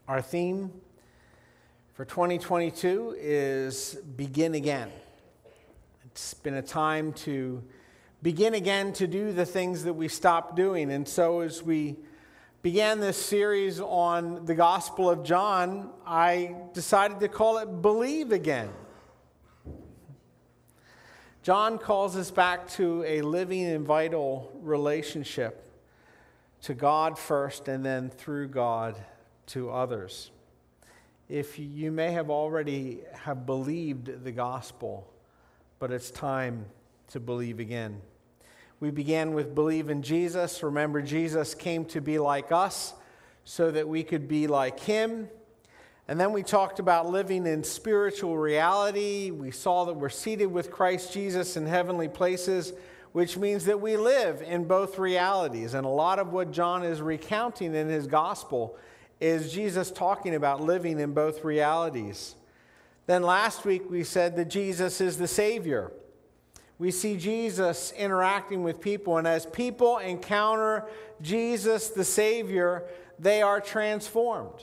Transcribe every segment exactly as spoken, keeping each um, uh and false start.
Our theme for twenty twenty-two is Begin Again. It's been a time to begin again to do the things that we stopped doing. And so as we began this series on the Gospel of John, I decided to call it Believe Again. John calls us back to a living and vital relationship to God first, and then through God to others. If you may have already have believed the gospel, but it's time to believe again. We began with believe in Jesus. Remember, Jesus came to be like us so that we could be like him. And then we talked about living in spiritual reality. We saw that we're seated with Christ Jesus in heavenly places, which means that we live in both realities. And a lot of what John is recounting in his gospel is Jesus talking about living in both realities. Then last week we said that Jesus is the Savior. We see Jesus interacting with people, and as people encounter Jesus the Savior, they are transformed.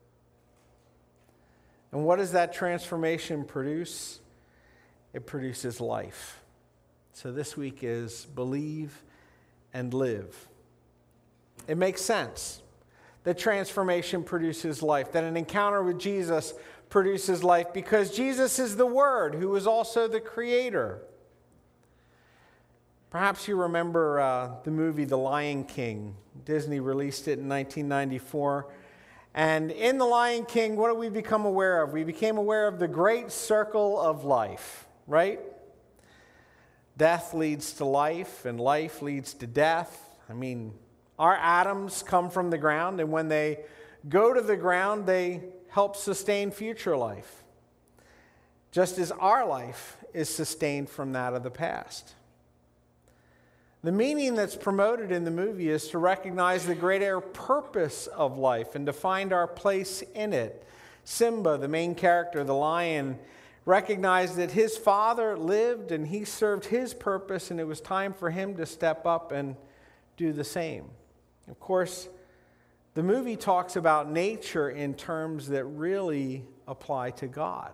And what does that transformation produce? It produces life. So this week is believe and live. It makes sense that transformation produces life, that an encounter with Jesus produces life, because Jesus is the Word, who is also the Creator. Perhaps you remember uh, the movie The Lion King. Disney released it in nineteen ninety-four. And in The Lion King, what do we become aware of? We became aware of the great circle of life, right? Death leads to life, and life leads to death. I mean, our atoms come from the ground, and when they go to the ground, they help sustain future life, just as our life is sustained from that of the past. The meaning that's promoted in the movie is to recognize the greater purpose of life and to find our place in it. Simba, the main character, the lion, recognized that his father lived and he served his purpose, and it was time for him to step up and do the same. Of course, the movie talks about nature in terms that really apply to God.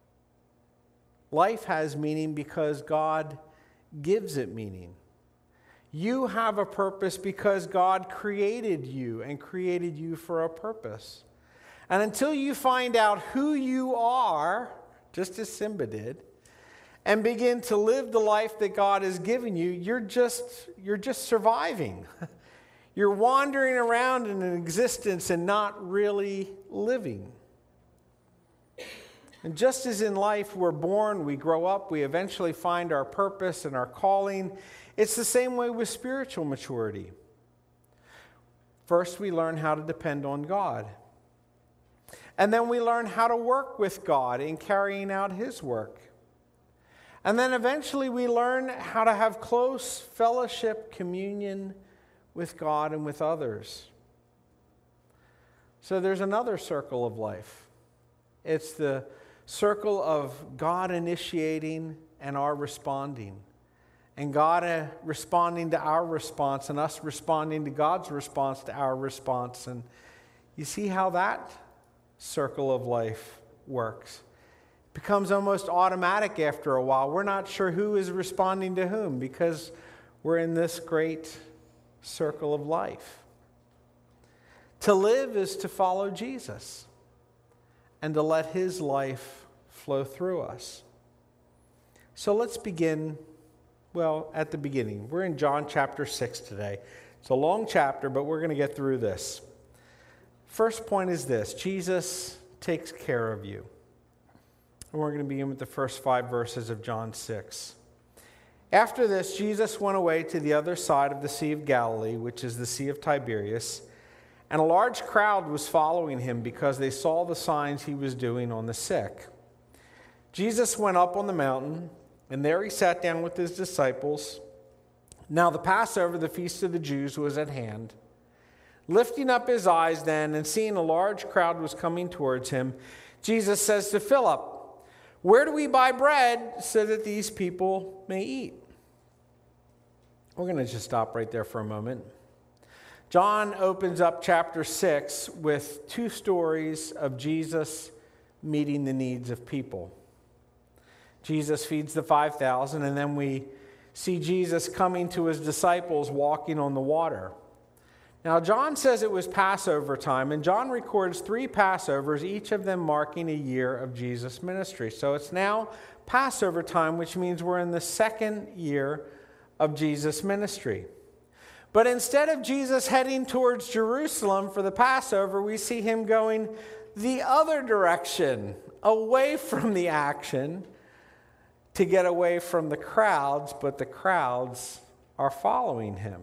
Life has meaning because God gives it meaning. You have a purpose because God created you and created you for a purpose. And until you find out who you are, just as Simba did, and begin to live the life that God has given you, you're just, you're just surviving. You're wandering around in an existence and not really living. And just as in life we're born, we grow up, we eventually find our purpose and our calling, it's the same way with spiritual maturity. First, we learn how to depend on God. And then we learn how to work with God in carrying out his work. And then eventually we learn how to have close fellowship, communion with God and with others. So there's another circle of life. It's the circle of God initiating and our responding. And God uh, responding to our response, and us responding to God's response to our response. And you see how that circle of life works. It becomes almost automatic after a while. We're not sure who is responding to whom because we're in this great circle of life. To live is to follow Jesus and to let his life flow through us. So let's begin, well, at the beginning. We're in John chapter six today. It's a long chapter, but we're going to get through this. First point is this: Jesus takes care of you. And we're going to begin with the first five verses of John six. After this, Jesus went away to the other side of the Sea of Galilee, which is the Sea of Tiberias, and a large crowd was following him because they saw the signs he was doing on the sick. Jesus went up on the mountain, and there he sat down with his disciples. Now the Passover, the feast of the Jews, was at hand. Lifting up his eyes then, and seeing a large crowd was coming towards him, Jesus says to Philip, "Where do we buy bread so that these people may eat?" We're going to just stop right there for a moment. John opens up chapter six with two stories of Jesus meeting the needs of people. Jesus feeds the five thousand, and then we see Jesus coming to his disciples walking on the water. Now, John says it was Passover time, and John records three Passovers, each of them marking a year of Jesus' ministry. So it's now Passover time, which means we're in the second year of Jesus' ministry. But instead of Jesus heading towards Jerusalem for the Passover, we see him going the other direction, away from the action, to get away from the crowds, but the crowds are following him.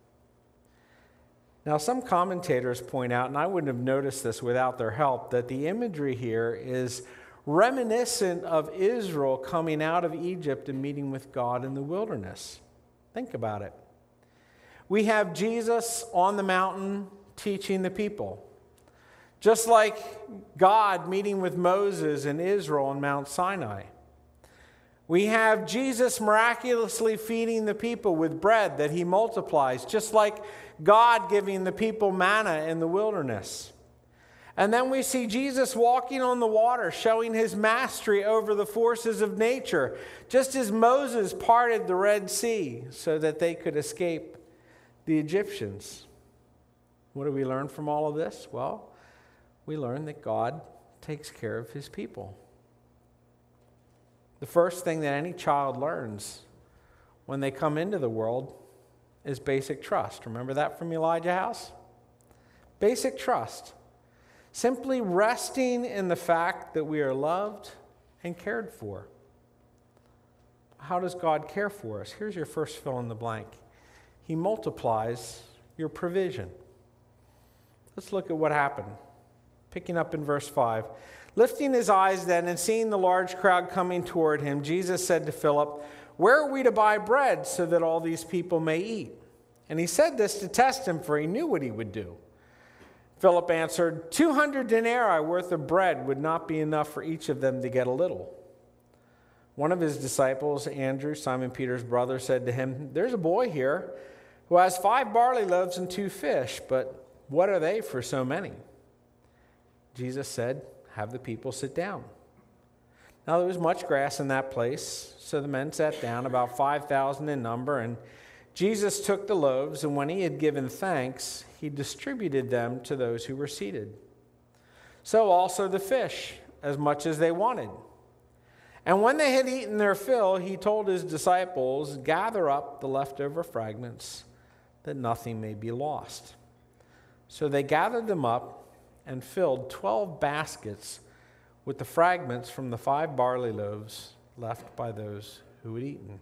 Now, some commentators point out, and I wouldn't have noticed this without their help, that the imagery here is reminiscent of Israel coming out of Egypt and meeting with God in the wilderness. Think about it. We have Jesus on the mountain teaching the people, just like God meeting with Moses and Israel on Mount Sinai. We have Jesus miraculously feeding the people with bread that he multiplies, just like God giving the people manna in the wilderness. And then we see Jesus walking on the water, showing his mastery over the forces of nature, just as Moses parted the Red Sea so that they could escape the Egyptians. What do we learn from all of this? Well, we learn that God takes care of his people. The first thing that any child learns when they come into the world is basic trust. Remember that from Elijah House? Basic trust. Simply resting in the fact that we are loved and cared for. How does God care for us? Here's your first fill in the blank. He multiplies your provision. Let's look at what happened. Picking up in verse five. Lifting his eyes then and seeing the large crowd coming toward him, Jesus said to Philip, "Where are we to buy bread so that all these people may eat?" And he said this to test him, for he knew what he would do. Philip answered, two hundred denarii worth of bread would not be enough for each of them to get a little. One of his disciples, Andrew, Simon Peter's brother, said to him, "There's a boy here who has five barley loaves and two fish, but what are they for so many?" Jesus said, "Have the people sit down." Now there was much grass in that place, so the men sat down, about five thousand in number, and Jesus took the loaves, and when he had given thanks, he distributed them to those who were seated. So also the fish, as much as they wanted. And when they had eaten their fill, he told his disciples, "Gather up the leftover fragments, that nothing may be lost." So they gathered them up and filled twelve baskets with the fragments from the five barley loaves left by those who had eaten.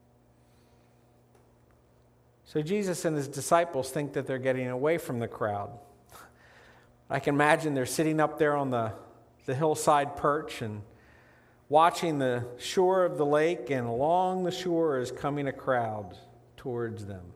So Jesus and his disciples think that they're getting away from the crowd. I can imagine they're sitting up there on the, the hillside perch and watching the shore of the lake, and along the shore is coming a crowd towards them.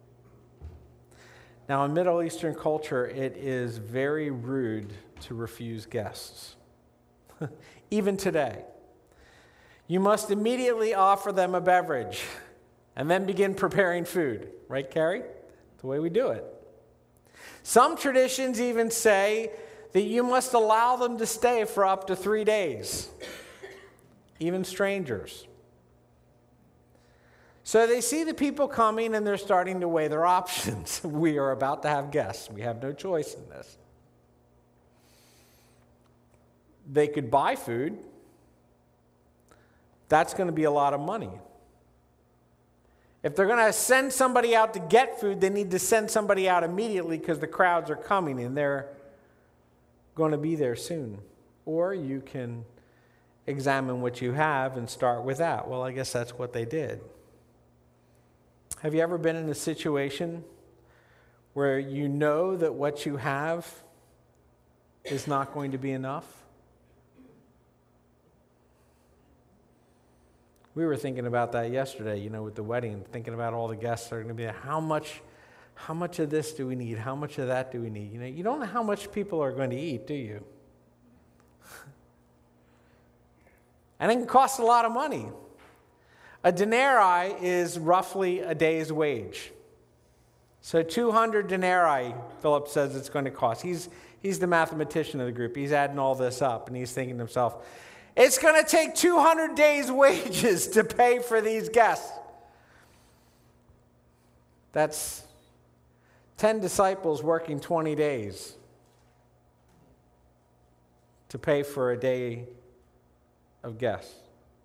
Now, in Middle Eastern culture, it is very rude to refuse guests. Even today. You must immediately offer them a beverage and then begin preparing food. Right, Carrie? That's the way we do it. Some traditions even say that you must allow them to stay for up to three days, even strangers. So they see the people coming and they're starting to weigh their options. We are about to have guests. We have no choice in this. They could buy food. That's going to be a lot of money. If they're going to send somebody out to get food, they need to send somebody out immediately because the crowds are coming and they're going to be there soon. Or you can examine what you have and start with that. Well, I guess that's what they did. Have you ever been in a situation where you know that what you have is not going to be enough? We were thinking about that yesterday, you know, with the wedding, thinking about all the guests that are going to be there. How much, how much of this do we need? How much of that do we need? You know, you don't know how much people are going to eat, do you? And it can cost a lot of money. A denarii is roughly a day's wage. So two hundred denarii, Philip says it's going to cost. He's, he's the mathematician of the group. He's adding all this up, and he's thinking to himself, it's going to take two hundred days' wages to pay for these guests. That's ten disciples working twenty days to pay for a day of guests.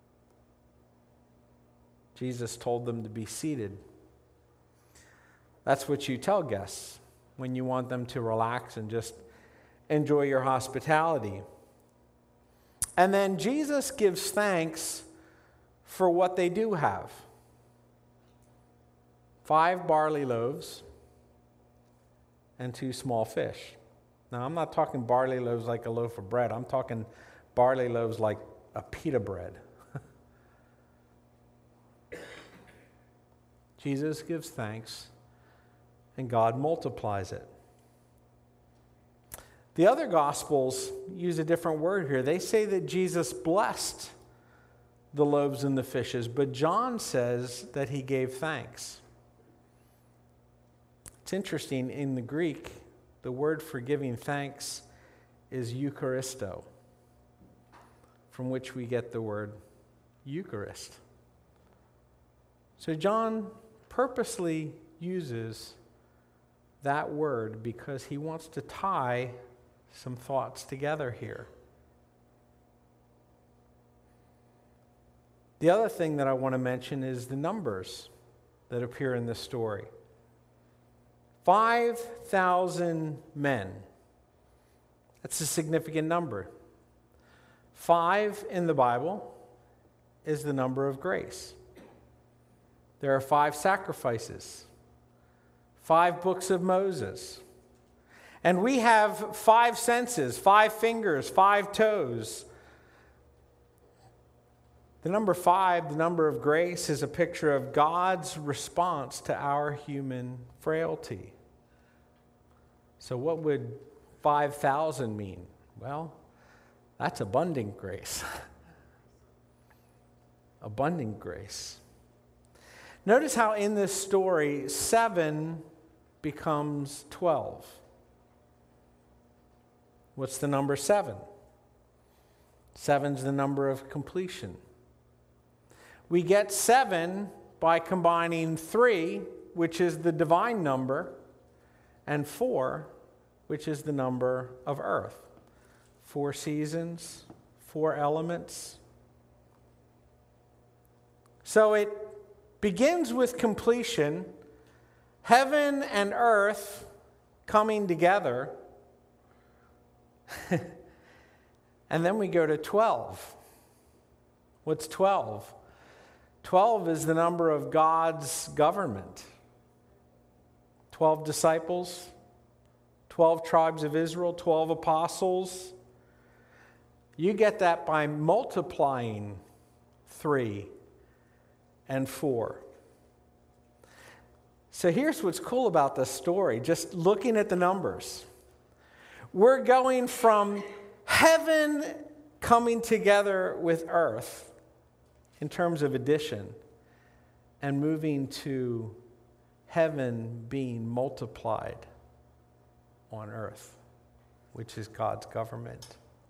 Jesus told them to be seated. That's what you tell guests when you want them to relax and just enjoy your hospitality. And then Jesus gives thanks for what they do have. Five barley loaves and two small fish. Now, I'm not talking barley loaves like a loaf of bread. I'm talking barley loaves like a pita bread. Jesus gives thanks, and God multiplies it. The other Gospels use a different word here. They say that Jesus blessed the loaves and the fishes, but John says that he gave thanks. It's interesting, in the Greek, the word for giving thanks is Eucharisto, from which we get the word Eucharist. So John purposely uses that word because he wants to tie some thoughts together here. The other thing that I want to mention is the numbers that appear in this story. five thousand men. That's a significant number. Five in the Bible is the number of grace. There are five sacrifices, five books of Moses. And we have five senses, five fingers, five toes. The number five, the number of grace, is a picture of God's response to our human frailty. So what would five thousand mean? Well, that's abundant grace. Abundant grace. Notice how in this story, seven becomes twelve. What's the number seven? Seven's the number of completion. We get seven by combining three, which is the divine number, and four, which is the number of earth. Four seasons, four elements. So it begins with completion, heaven and earth coming together. And then we go to twelve. What's twelve? twelve is the number of God's government. twelve disciples, twelve tribes of Israel, twelve apostles. You get that by multiplying three and four. So here's what's cool about this story, just looking at the numbers. We're going from heaven coming together with earth in terms of addition and moving to heaven being multiplied on earth, which is God's government.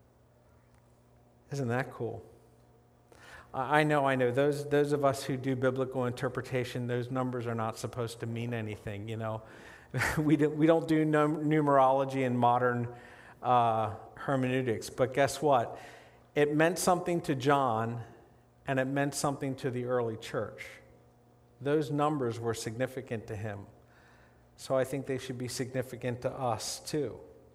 Isn't that cool? I know, I know. Those those of us who do biblical interpretation, those numbers are not supposed to mean anything, you know. we, do, we don't do num- numerology in modern uh, hermeneutics. But guess what? It meant something to John, and it meant something to the early church. Those numbers were significant to him. So I think they should be significant to us too.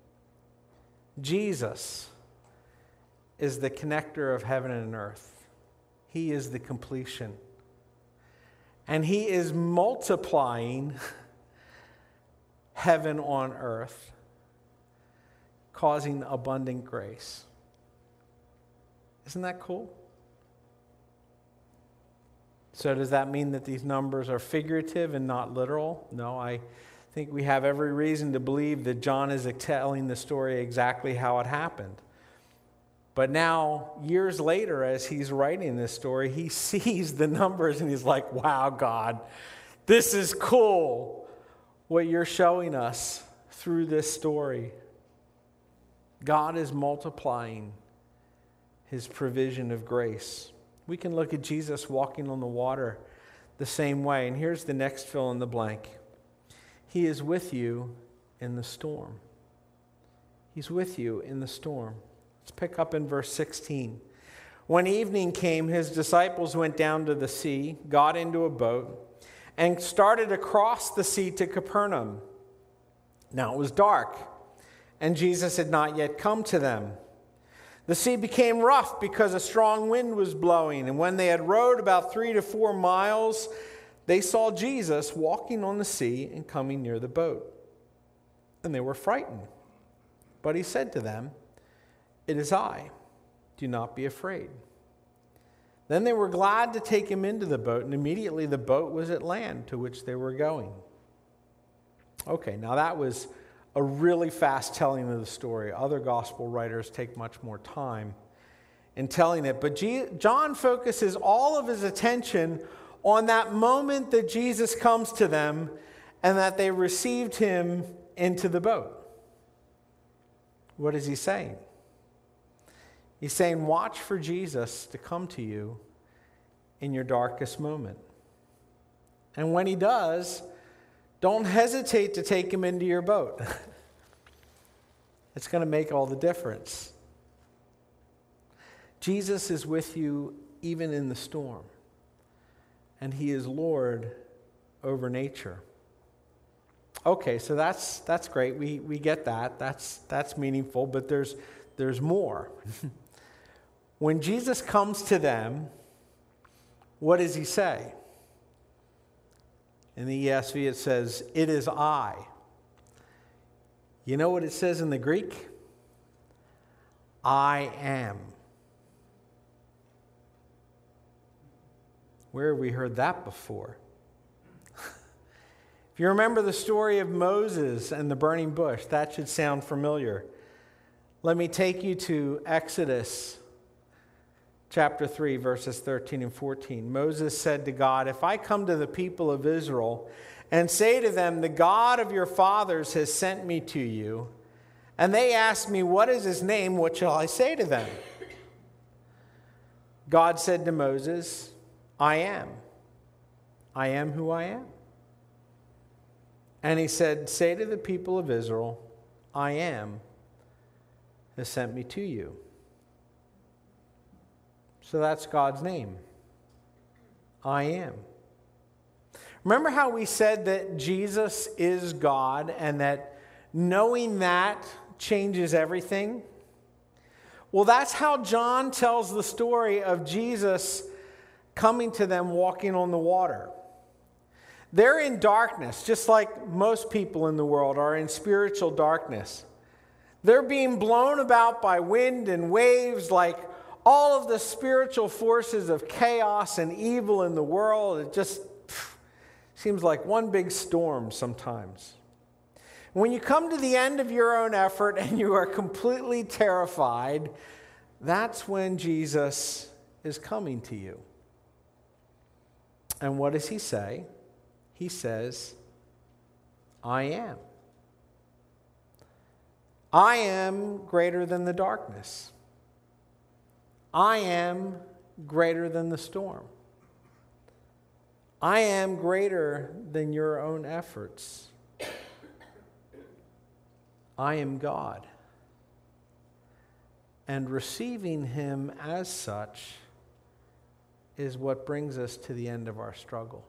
Jesus is the connector of heaven and earth. He is the completion. And he is multiplying heaven on earth, causing abundant grace. Isn't that cool? So does that mean that these numbers are figurative and not literal? No, I think we have every reason to believe that John is telling the story exactly how it happened. But now, years later, as he's writing this story, he sees the numbers and he's like, wow, God, this is cool. what you're showing us through this story. God is multiplying his provision of grace. We can look at Jesus walking on the water the same way. And here's the next fill in the blank. He is with you in the storm. He's with you in the storm. Let's pick up in verse sixteen. When evening came, his disciples went down to the sea, got into a boat, and started across the sea to Capernaum. Now it was dark, and Jesus had not yet come to them. The sea became rough because a strong wind was blowing, and when they had rowed about three to four miles, they saw Jesus walking on the sea and coming near the boat. And they were frightened. But he said to them, "It is I. Do not be afraid." Then they were glad to take him into the boat, and immediately the boat was at land to which they were going. Okay, now that was a really fast telling of the story. Other gospel writers take much more time in telling it. But G- John focuses all of his attention on that moment that Jesus comes to them and that they received him into the boat. What is he saying? He's saying, watch for Jesus to come to you in your darkest moment. And when he does, don't hesitate to take him into your boat. It's going to make all the difference. Jesus is with you even in the storm. And he is Lord over nature. Okay, so that's that's great. We we get that. That's that's meaningful, but there's there's more. When Jesus comes to them, what does he say? In the E S V it says, "It is I." You know what it says in the Greek? I am. Where have we heard that before? If you remember the story of Moses and the burning bush, that should sound familiar. Let me take you to Exodus chapter three, verses thirteen and fourteen. Moses said to God, "If I come to the people of Israel and say to them, 'The God of your fathers has sent me to you,' and they ask me, 'What is his name?' what shall I say to them?" God said to Moses, "I am. I am who I am." And he said, "Say to the people of Israel, 'I am has sent me to you.'" So that's God's name. I am. Remember how we said that Jesus is God and that knowing that changes everything? Well, that's how John tells the story of Jesus coming to them walking on the water. They're in darkness, just like most people in the world are in spiritual darkness. They're being blown about by wind and waves like all of the spiritual forces of chaos and evil in the world. It just pff, seems like one big storm sometimes. When you come to the end of your own effort and you are completely terrified, that's when Jesus is coming to you. And what does he say? He says, "I am. I am greater than the darkness. I am greater than the storm. I am greater than your own efforts. I am God." And receiving him as such is what brings us to the end of our struggle.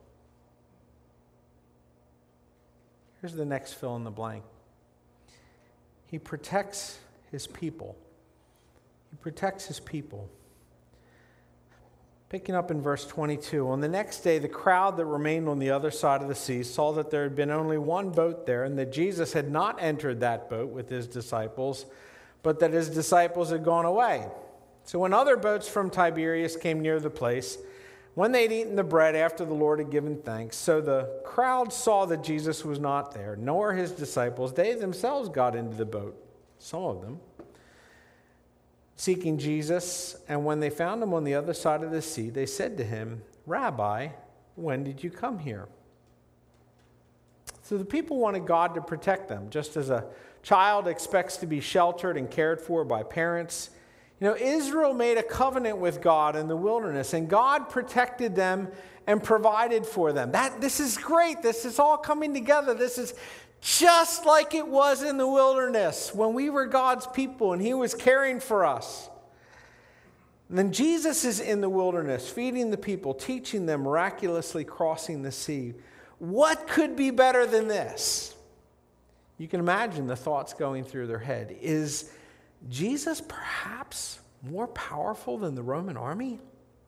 Here's the next fill in the blank. He protects his people. He protects his people. Picking up in verse twenty-two, on the next day, the crowd that remained on the other side of the sea saw that there had been only one boat there, and that Jesus had not entered that boat with his disciples, but that his disciples had gone away. So when other boats from Tiberias came near the place, when they'd eaten the bread after the Lord had given thanks, so the crowd saw that Jesus was not there, nor his disciples. They themselves got into the boat, some of them, seeking Jesus. And when they found him on the other side of the sea, they said to him, "Rabbi, when did you come here?" So the people wanted God to protect them, just as a child expects to be sheltered and cared for by parents. You know, Israel made a covenant with God in the wilderness, and God protected them and provided for them. That, this is great. This is all coming together. This is just like it was in the wilderness when we were God's people and He was caring for us. And then Jesus is in the wilderness, feeding the people, teaching them, miraculously crossing the sea. What could be better than this? You can imagine the thoughts going through their head. Is Jesus perhaps more powerful than the Roman army?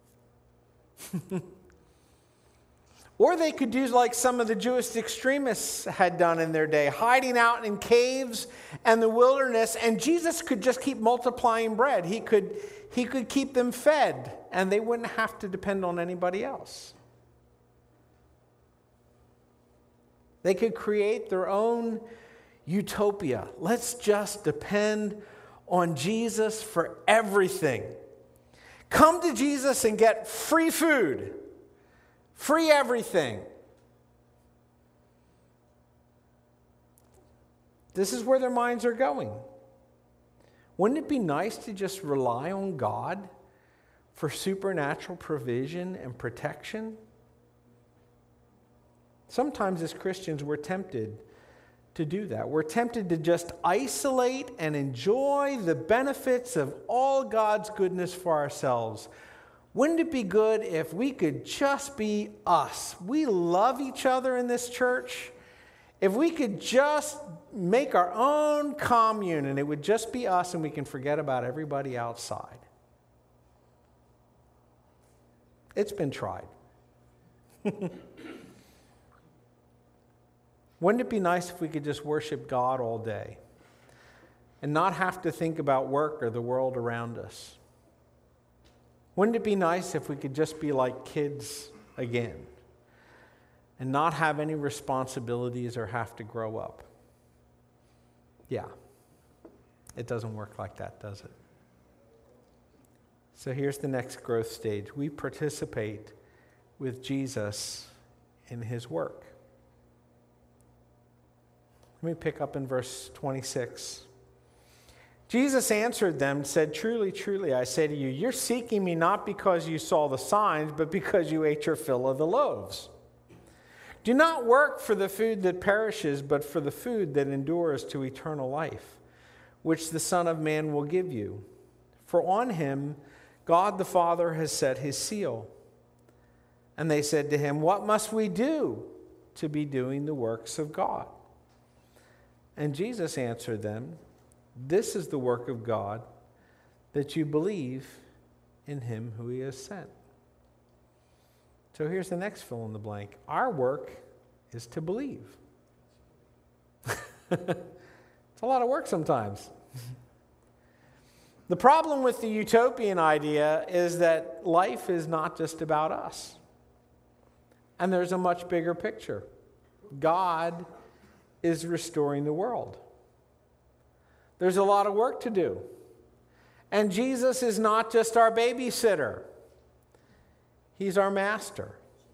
Or they could do like some of the Jewish extremists had done in their day, hiding out in caves and the wilderness, and Jesus could just keep multiplying bread. He could, he could keep them fed, and they wouldn't have to depend on anybody else. They could create their own utopia. Let's just depend on Jesus for everything. Come to Jesus and get free food. Free everything. This is where their minds are going. Wouldn't it be nice to just rely on God for supernatural provision and protection? Sometimes as Christians, we're tempted to do that. We're tempted to just isolate and enjoy the benefits of all God's goodness for ourselves. Wouldn't it be good if we could just be us? We love each other in this church. If we could just make our own commune and it would just be us and we can forget about everybody outside. It's been tried. Wouldn't it be nice if we could just worship God all day and not have to think about work or the world around us? Wouldn't it be nice if we could just be like kids again and not have any responsibilities or have to grow up? Yeah, it doesn't work like that, does it? So here's the next growth stage. We participate with Jesus in His work. Let me pick up in verse twenty-six. Jesus answered them and said, "Truly, truly, I say to you, you're seeking me not because you saw the signs, but because you ate your fill of the loaves. Do not work for the food that perishes, but for the food that endures to eternal life, which the Son of Man will give you. For on him God the Father has set his seal." And they said to him, "What must we do to be doing the works of God?" And Jesus answered them, "This is the work of God, that you believe in him who he has sent." So here's the next fill in the blank. Our work is to believe. It's a lot of work sometimes. The problem with the utopian idea is that life is not just about us. And there's a much bigger picture. God is restoring the world. There's a lot of work to do. And Jesus is not just our babysitter. He's our master.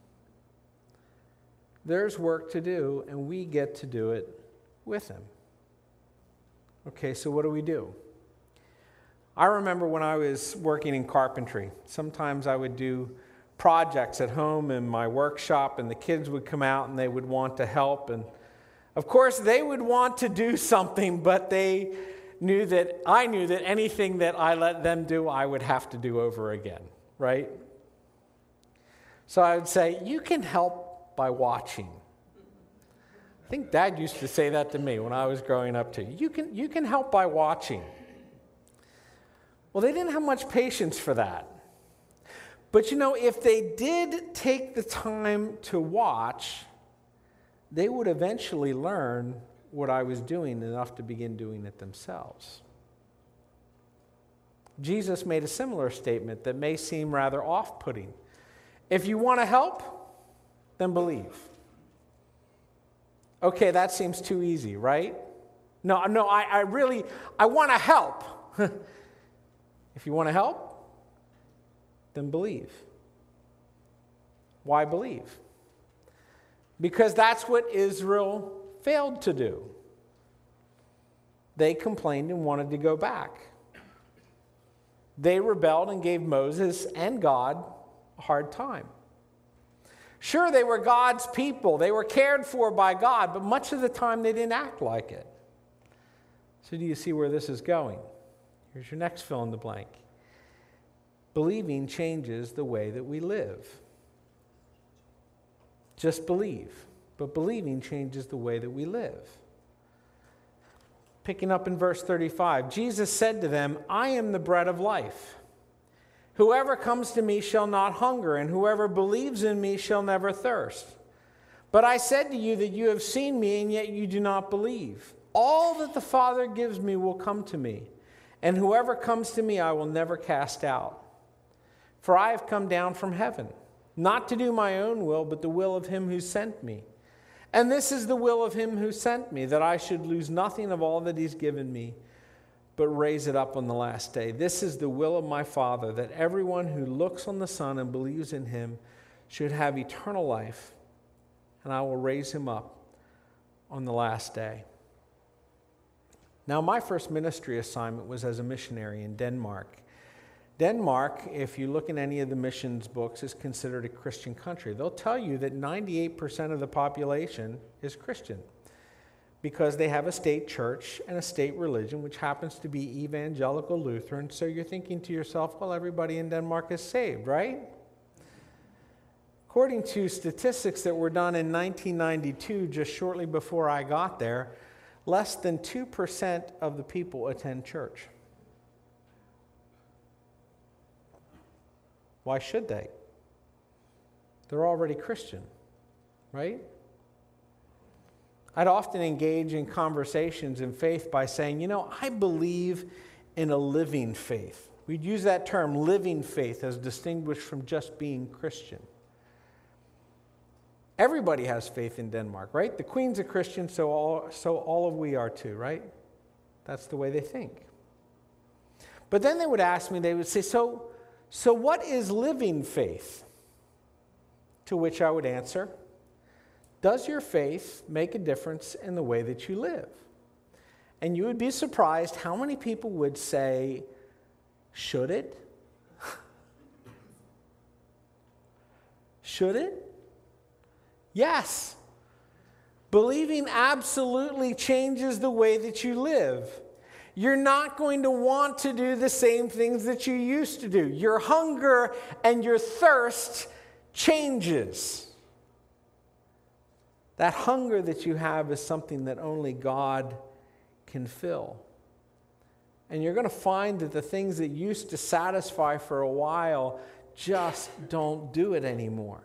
There's work to do, and we get to do it with him. Okay, so what do we do? I remember when I was working in carpentry, sometimes I would do projects at home in my workshop, and the kids would come out and they would want to help. And of course, they would want to do something, but they knew that I knew that anything that I let them do, I would have to do over again, right? So I would say, "You can help by watching." I think Dad used to say that to me when I was growing up too. You can, you can help by watching. Well, they didn't have much patience for that. But you know, if they did take the time to watch, they would eventually learn what I was doing enough to begin doing it themselves. Jesus made a similar statement that may seem rather off-putting. If you want to help, then believe. Okay, that seems too easy, right? No, no, I, I really, I want to help. If you want to help, then believe. Why believe? because that's what Israel failed to do. They complained and wanted to go back. They rebelled and gave Moses and God a hard time. Sure, they were God's people. They were cared for by God, but much of the time they didn't act like it. So do you see where this is going? Here's your next fill in the blank. Believing changes the way that we live. Just believe, but believing changes the way that we live. Picking up in verse thirty-five, Jesus said to them, I am the bread of life. Whoever comes to me shall not hunger, and whoever believes in me shall never thirst. But I said to you that you have seen me, and yet you do not believe. All that the Father gives me will come to me, and whoever comes to me I will never cast out. For I have come down from heaven, not to do my own will, but the will of him who sent me. And this is the will of him who sent me, that I should lose nothing of all that he's given me, but raise it up on the last day. This is the will of my Father, that everyone who looks on the Son and believes in him should have eternal life, and I will raise him up on the last day. Now, my first ministry assignment was as a missionary in Denmark. Denmark, if you look in any of the missions books, is considered a Christian country. They'll tell you that ninety-eight percent of the population is Christian because they have a state church and a state religion, which happens to be evangelical Lutheran. So you're thinking to yourself, well, everybody in Denmark is saved, right? According to statistics that were done in nineteen ninety-two, just shortly before I got there, less than two percent of the people attend church. Why should they? They're already Christian, right? I'd often engage in conversations in faith by saying, you know, I believe in a living faith. We'd use that term, living faith, as distinguished from just being Christian. Everybody has faith in Denmark, right? The Queen's a Christian, so all, so all of we are too, right? That's the way they think. But then they would ask me, they would say, so, so what is living faith? To which I would answer, does your faith make a difference in the way that you live? And you would be surprised how many people would say, should it? Should it? Yes. Believing absolutely changes the way that you live. You're not going to want to do the same things that you used to do. Your hunger and your thirst changes. That hunger that you have is something that only God can fill. And you're going to find that the things that used to satisfy for a while just don't do it anymore.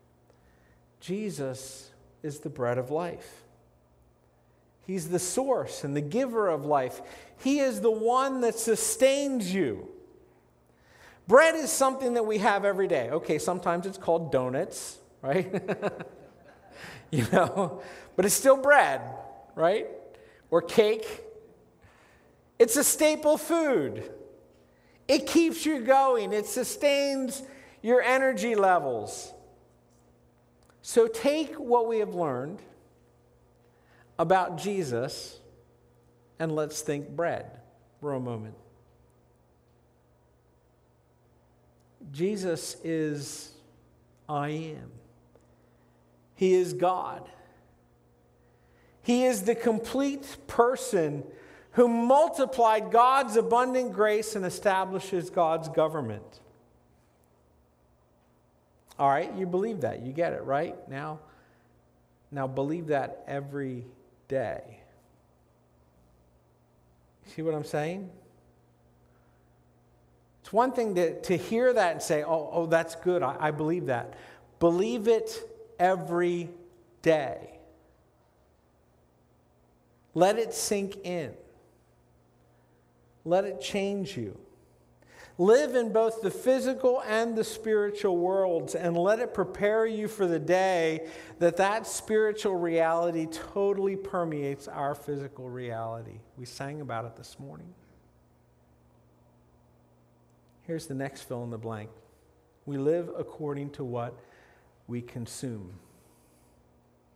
Jesus is the bread of life. He's the source and the giver of life. He is the one that sustains you. Bread is something that we have every day. Okay, sometimes it's called donuts, right? You know, but it's still bread, right? Or cake. It's a staple food. It keeps you going. It sustains your energy levels. So take what we have learned about Jesus and let's think bread for a moment. Jesus is I am. He is God. He is the complete person who multiplied God's abundant grace and establishes God's government. All right, you believe that. You get it, right? Now, now believe that every day. See what I'm saying? It's one thing to, to hear that and say, oh, oh that's good, I, I believe that. Believe it every day. Let it sink in. Let it change you. Live in both the physical and the spiritual worlds and let it prepare you for the day that that spiritual reality totally permeates our physical reality. We sang about it this morning. Here's the next fill in the blank. We live according to what we consume.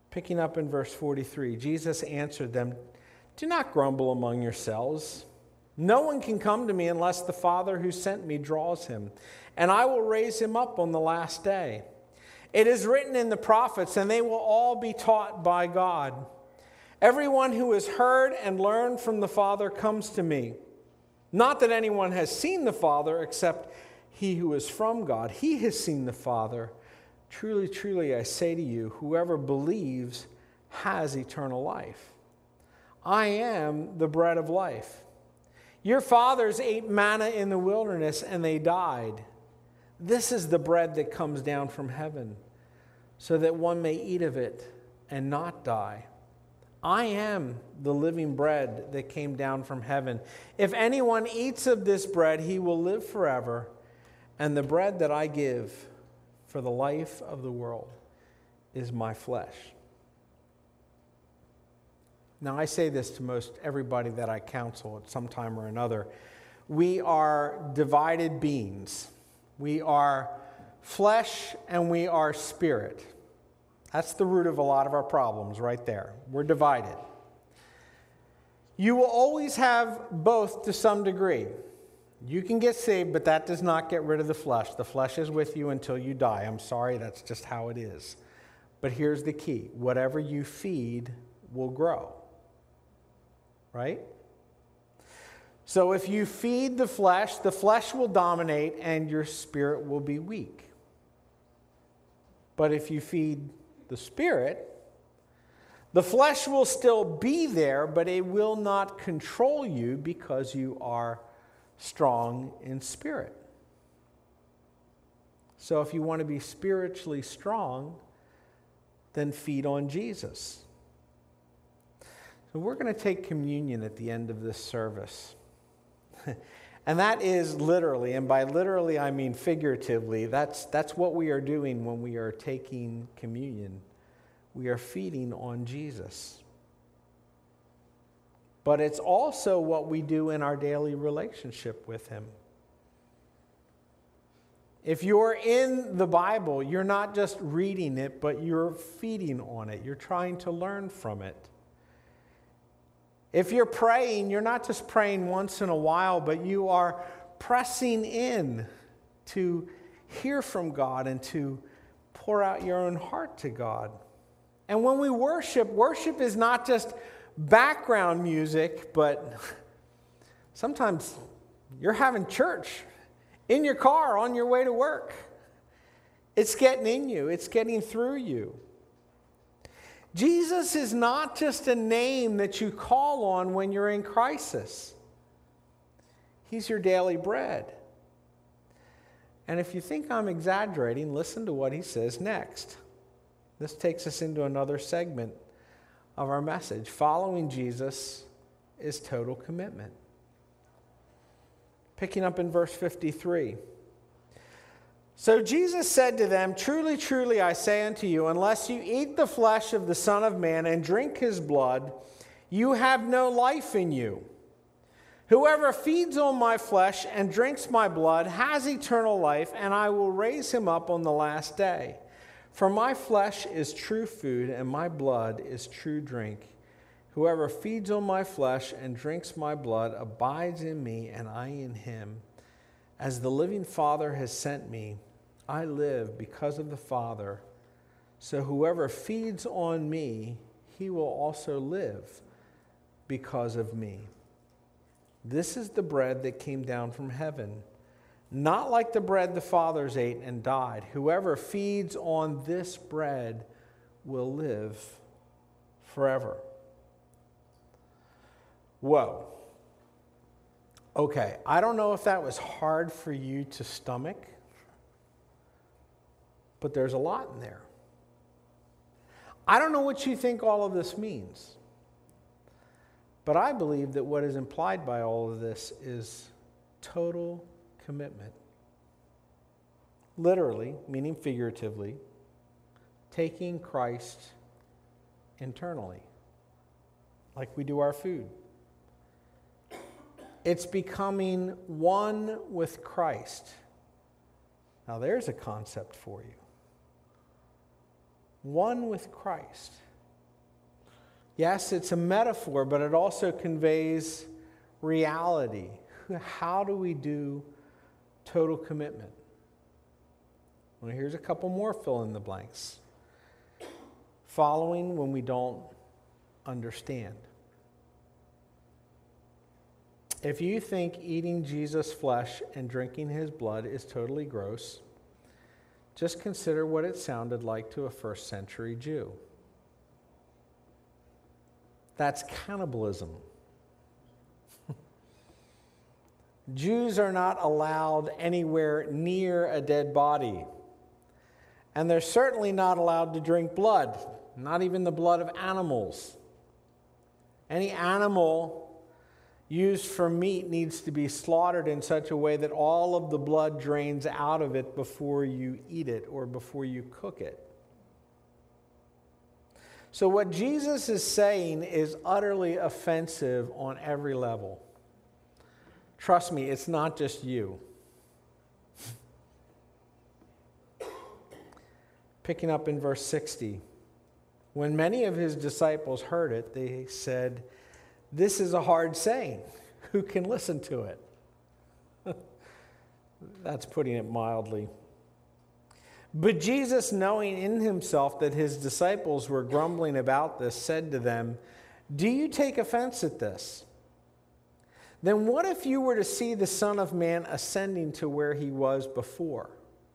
Picking up in verse forty-three, Jesus answered them, "Do not grumble among yourselves. No one can come to me unless the Father who sent me draws him, and I will raise him up on the last day. It is written in the prophets, and they will all be taught by God. Everyone who has heard and learned from the Father comes to me. Not that anyone has seen the Father except he who is from God. He has seen the Father. Truly, truly, I say to you, whoever believes has eternal life. I am the bread of life. Your fathers ate manna in the wilderness, and they died. This is the bread that comes down from heaven, so that one may eat of it and not die. I am the living bread that came down from heaven. If anyone eats of this bread, he will live forever. And the bread that I give for the life of the world is my flesh." Now, I say this to most everybody that I counsel at some time or another. We are divided beings. We are flesh and we are spirit. That's the root of a lot of our problems right there. We're divided. You will always have both to some degree. You can get saved, but that does not get rid of the flesh. The flesh is with you until you die. I'm sorry, that's just how it is. But here's the key. Whatever you feed will grow. Right? So if you feed the flesh, the flesh will dominate and your spirit will be weak. But if you feed the spirit, the flesh will still be there, but it will not control you because you are strong in spirit. So if you want to be spiritually strong, then feed on Jesus. So we're going to take communion at the end of this service. And that is literally, and by literally I mean figuratively, that's, that's what we are doing when we are taking communion. We are feeding on Jesus. But it's also what we do in our daily relationship with him. If you're in the Bible, you're not just reading it, but you're feeding on it. You're trying to learn from it. If you're praying, you're not just praying once in a while, but you are pressing in to hear from God and to pour out your own heart to God. And when we worship, worship is not just background music, but sometimes you're having church in your car on your way to work. It's getting in you. It's getting through you. Jesus is not just a name that you call on when you're in crisis. He's your daily bread. And if you think I'm exaggerating, listen to what he says next. This takes us into another segment of our message. Following Jesus is total commitment. Picking up in verse fifty-three. So Jesus said to them, "Truly, truly, I say unto you, unless you eat the flesh of the Son of Man and drink his blood, you have no life in you. Whoever feeds on my flesh and drinks my blood has eternal life, and I will raise him up on the last day. For my flesh is true food, and my blood is true drink. Whoever feeds on my flesh and drinks my blood abides in me, and I in him. As the living Father has sent me, I live because of the Father. So whoever feeds on me, he will also live because of me. This is the bread that came down from heaven, not like the bread the fathers ate and died. Whoever feeds on this bread will live forever." Whoa. Okay, I don't know if that was hard for you to stomach, but there's a lot in there. I don't know what you think all of this means, but I believe that what is implied by all of this is total commitment. Literally, meaning figuratively, taking Christ internally, like we do our food. It's becoming one with Christ. Now there's a concept for you. One with Christ. Yes, it's a metaphor, but it also conveys reality. How do we do total commitment? Well, here's a couple more fill in the blanks. Following when we don't understand. If you think eating Jesus' flesh and drinking his blood is totally gross, just consider what it sounded like to a first century Jew. That's cannibalism. Jews are not allowed anywhere near a dead body. And they're certainly not allowed to drink blood, not even the blood of animals. Any animal used for meat needs to be slaughtered in such a way that all of the blood drains out of it before you eat it or before you cook it. So what Jesus is saying is utterly offensive on every level. Trust me, it's not just you. Picking up in verse sixty. When many of his disciples heard it, they said, "This is a hard saying. Who can listen to it?" That's putting it mildly. But Jesus, knowing in himself that his disciples were grumbling about this, said to them, "Do you take offense at this? Then what if you were to see the Son of Man ascending to where he was before?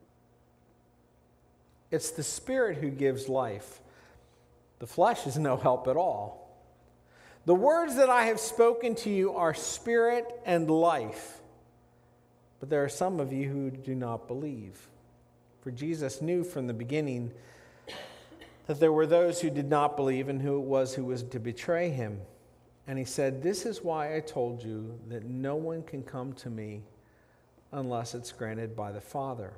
It's the Spirit who gives life. The flesh is no help at all. The words that I have spoken to you are spirit and life. But there are some of you who do not believe." For Jesus knew from the beginning that there were those who did not believe and who it was who was to betray him. And he said, "This is why I told you that no one can come to me unless it's granted by the Father."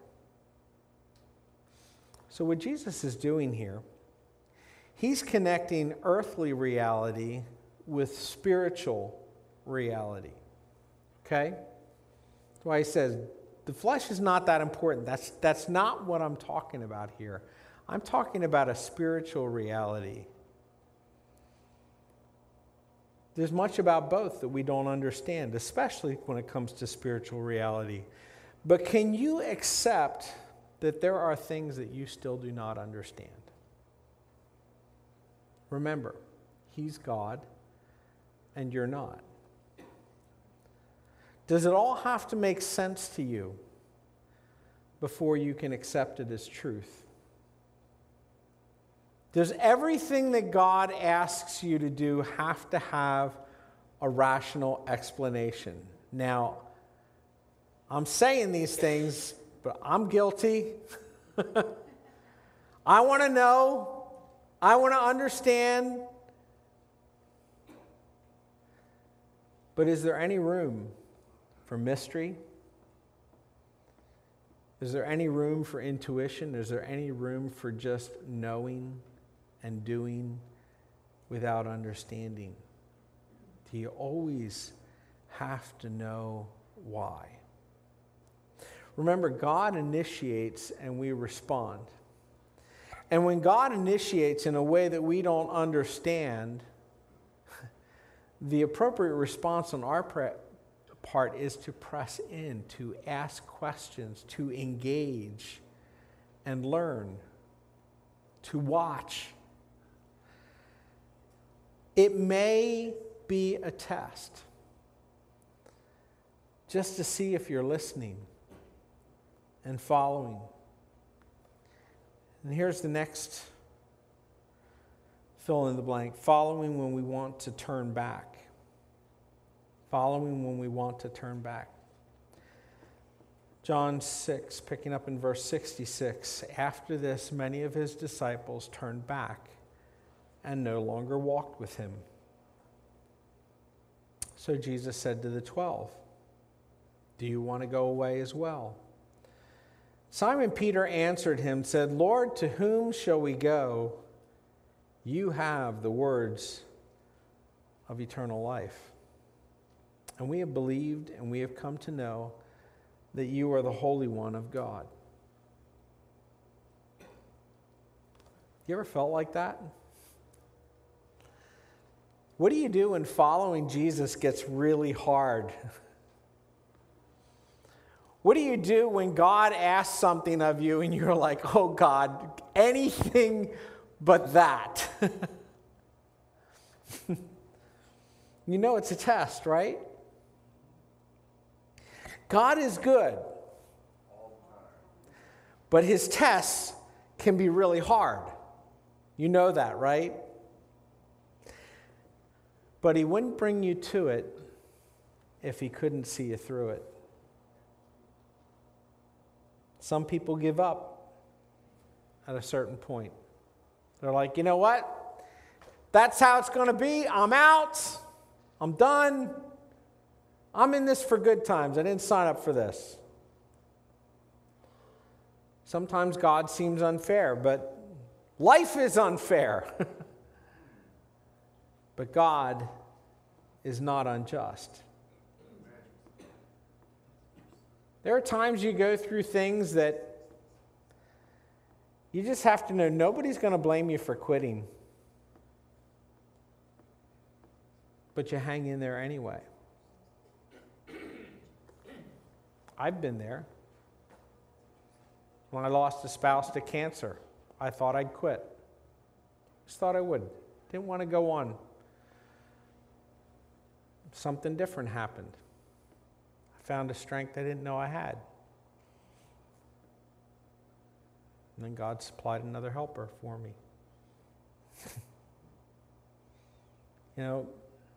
So what Jesus is doing here, he's connecting earthly reality with spiritual reality. Okay? That's why he says, the flesh is not that important. That's, that's not what I'm talking about here. I'm talking about a spiritual reality. There's much about both that we don't understand, especially when it comes to spiritual reality. But can you accept that there are things that you still do not understand? Remember, he's God and you're not. Does it all have to make sense to you before you can accept it as truth? Does everything that God asks you to do have to have a rational explanation? Now, I'm saying these things, but I'm guilty. I want to know. I want to understand. But is there any room for mystery? Is there any room for intuition? Is there any room for just knowing and doing without understanding? Do you always have to know why? Remember, God initiates and we respond. And when God initiates in a way that we don't understand, the appropriate response on our part is to press in, to ask questions, to engage and learn, to watch. It may be a test just to see if you're listening and following. And here's the next fill in the blank. Following when we want to turn back. Following when we want to turn back. John six, picking up in verse sixty-six. After this, many of his disciples turned back and no longer walked with him. So Jesus said to the twelve, "Do you want to go away as well?" Simon Peter answered him, said, "Lord, to whom shall we go? You have the words of eternal life. And we have believed and we have come to know that you are the Holy One of God." You ever felt like that? What do you do when following Jesus gets really hard? What do you do when God asks something of you and you're like, oh God, anything but that? You know it's a test, right? God is good, but his tests can be really hard. You know that, right? But he wouldn't bring you to it if he couldn't see you through it. Some people give up at a certain point. They're like, you know what? That's how it's going to be. I'm out. I'm done. I'm in this for good times. I didn't sign up for this. Sometimes God seems unfair, but life is unfair. But God is not unjust. There are times you go through things that you just have to know nobody's going to blame you for quitting. But you hang in there anyway. I've been there. When I lost a spouse to cancer, I thought I'd quit. Just thought I would. Didn't want to go on. Something different happened. I found a strength I didn't know I had. And then God supplied another helper for me. You know,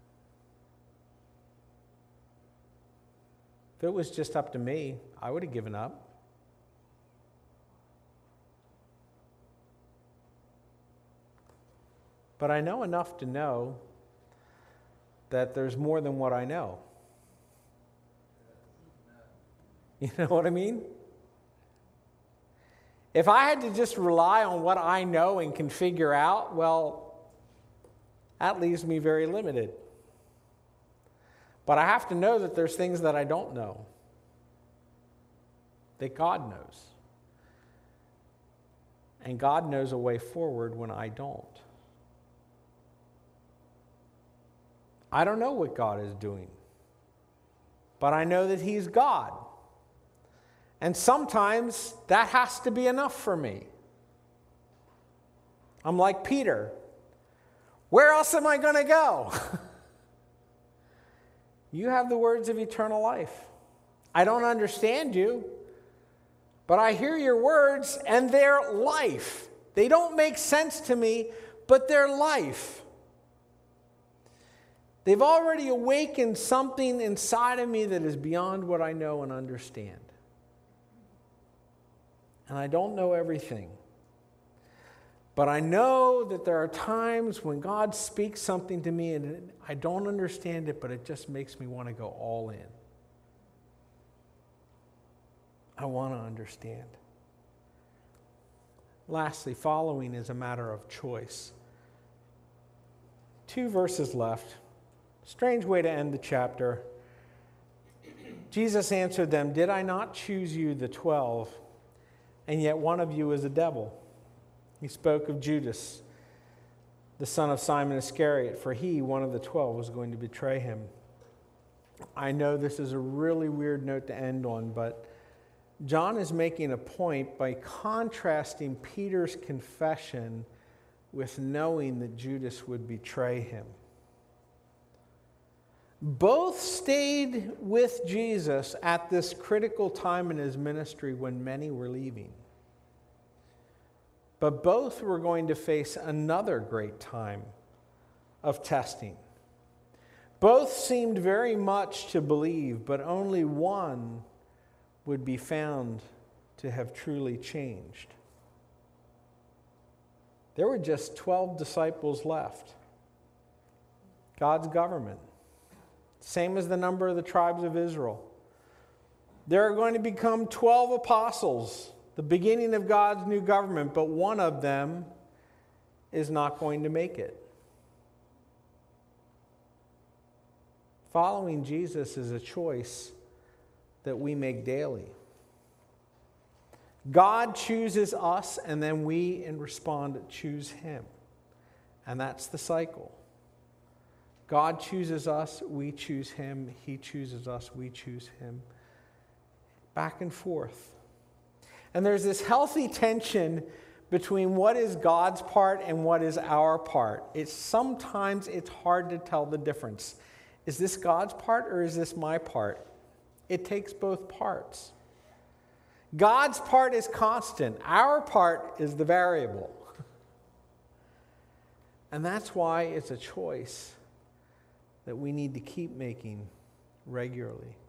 if it was just up to me, I would have given up. But I know enough to know that there's more than what I know. You know what I mean? If I had to just rely on what I know and can figure out, well, that leaves me very limited. But I have to know that there's things that I don't know, that God knows. And God knows a way forward when I don't. I don't know what God is doing, but I know that he's God. And sometimes that has to be enough for me. I'm like Peter. Where else am I going to go? You have the words of eternal life. I don't understand you, but I hear your words and they're life. They don't make sense to me, but they're life. They've already awakened something inside of me that is beyond what I know and understand. And I don't know everything. But I know that there are times when God speaks something to me and I don't understand it, but it just makes me want to go all in. I want to understand. Lastly, following is a matter of choice. Two verses left. Strange way to end the chapter. Jesus answered them, "Did I not choose you, the twelve, and yet one of you is a devil?" He spoke of Judas, the son of Simon Iscariot, for he, one of the twelve, was going to betray him. I know this is a really weird note to end on, but John is making a point by contrasting Peter's confession with knowing that Judas would betray him. Both stayed with Jesus at this critical time in his ministry when many were leaving. But both were going to face another great time of testing. Both seemed very much to believe, but only one would be found to have truly changed. There were just twelve disciples left. God's government. Same as the number of the tribes of Israel. There are going to become twelve apostles, the beginning of God's new government, but one of them is not going to make it. Following Jesus is a choice that we make daily. God chooses us, and then we, in response, choose him. And that's the cycle. God chooses us, we choose him. He chooses us, we choose him. Back and forth. And there's this healthy tension between what is God's part and what is our part. It's sometimes it's hard to tell the difference. Is this God's part or is this my part? It takes both parts. God's part is constant. Our part is the variable. And that's why it's a choice that we need to keep making regularly.